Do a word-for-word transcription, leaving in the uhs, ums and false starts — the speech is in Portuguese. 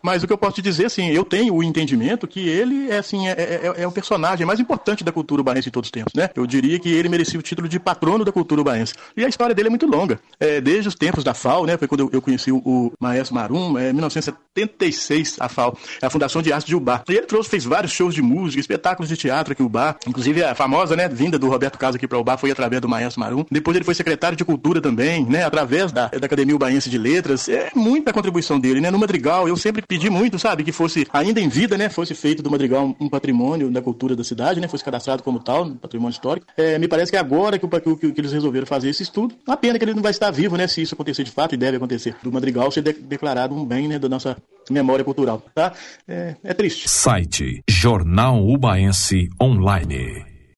Mas o que eu posso te dizer, assim, eu tenho o entendimento que ele é, assim, é, é, é o personagem mais importante da cultura ubaense em todos os tempos, né? Eu diria que ele merecia o título de patrono da cultura ubaense. E a história dele é muito longa. É, desde os tempos da F A O, né? Foi quando eu, eu conheci o, o Maestro Marum, é, em mil novecentos e setenta e seis, a F A O, a Fundação de Arte de Ubá. E ele trouxe, fez vários shows de música, espetáculos de teatro aqui em Ubá. Inclusive a famosa, né, vinda do Roberto Carlos aqui para Ubá foi através do Maestro Marum. Depois ele foi secretário de Cultura também, né? Através da, da Academia Ubaense de Letras. É muita contribuição dele, né? No Madrigal, eu sempre pedi muito, sabe, que fosse, ainda em vida, né, fosse feito do Madrigal um, um patrimônio da cultura da cidade, né? Fosse cadastrado como tal, um patrimônio histórico. É, me parece que agora que, o, que, que eles resolveram fazer esse estudo, uma pena que ele não vai estar vivo, né? Se isso acontecer de fato, e deve acontecer, do Madrigal ser de, declarado um bem, né, da nossa memória cultural, tá? É, é triste. Site Jornal Ubaense Online.